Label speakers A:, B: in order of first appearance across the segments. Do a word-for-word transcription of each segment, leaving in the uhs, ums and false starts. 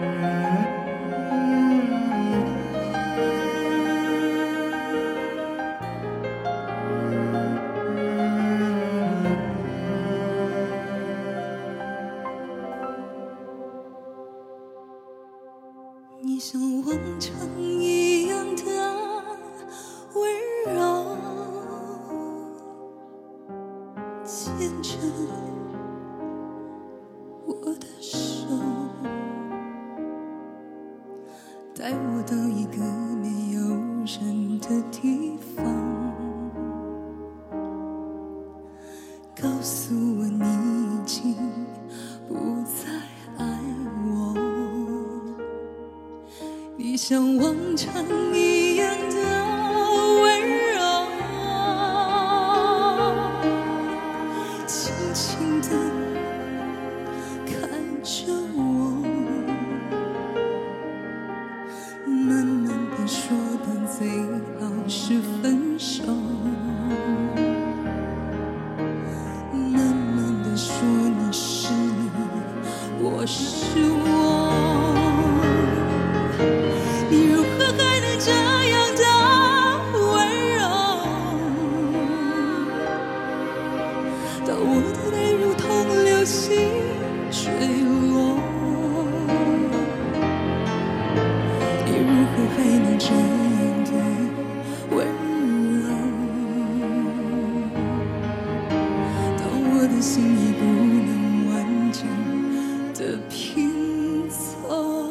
A: 你像往常一样的温柔，牵着我的手，带我到一个没有人的地方，告诉我你已经不再爱我。你像往常一样的温柔，轻轻地看着我，慢慢地说的最好是分手，慢慢地说你是你，我是我。你如何还能这样的温柔，当我的泪如同流星坠落，你如何还能这样的温柔，当我的心已不能完整的拼凑。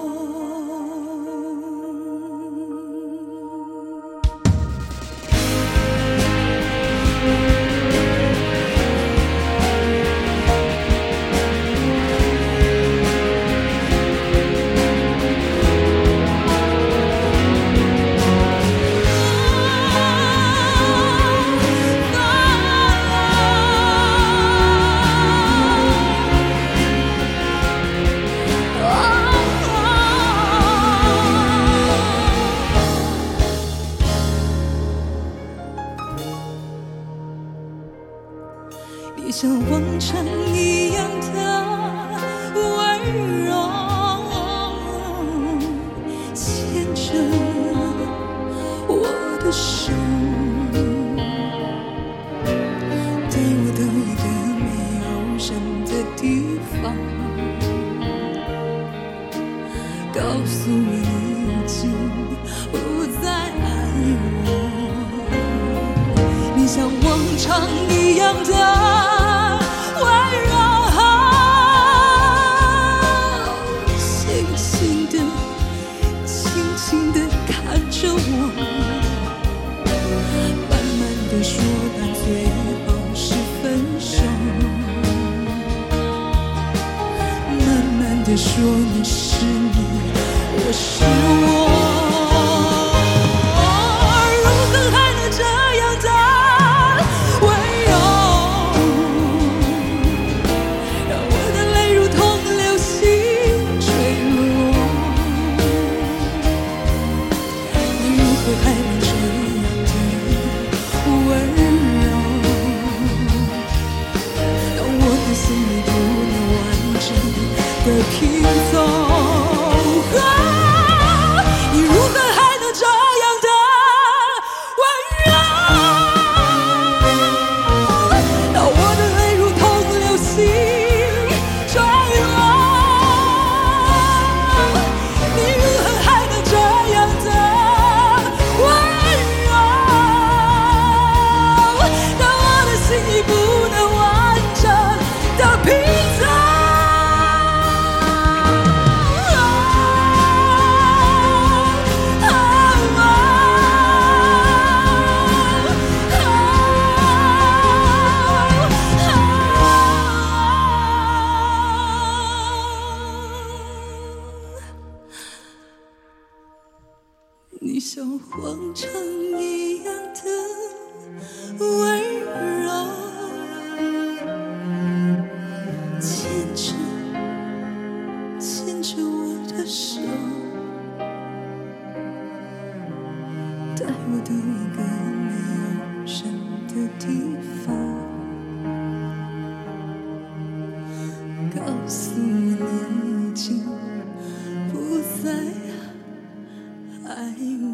A: 你像往常一样的温柔，牵着我的手，带我到一个没有人的地方，告诉我你已经不再爱我。你像往常一样的说你是你，我是我，如何还能这样的温柔，让我的泪如同流星坠落，你如何还能这样的温柔，当我的心里不能完整的拼凑，你如何还能这样的温柔，当我的泪如同流星坠落，你如何还能这样的温柔，当我的心已不能完整的拼凑。你像往常一样的温柔，牵着牵着我的手，带我到一个没有人的地方，告诉我你已经不爱我。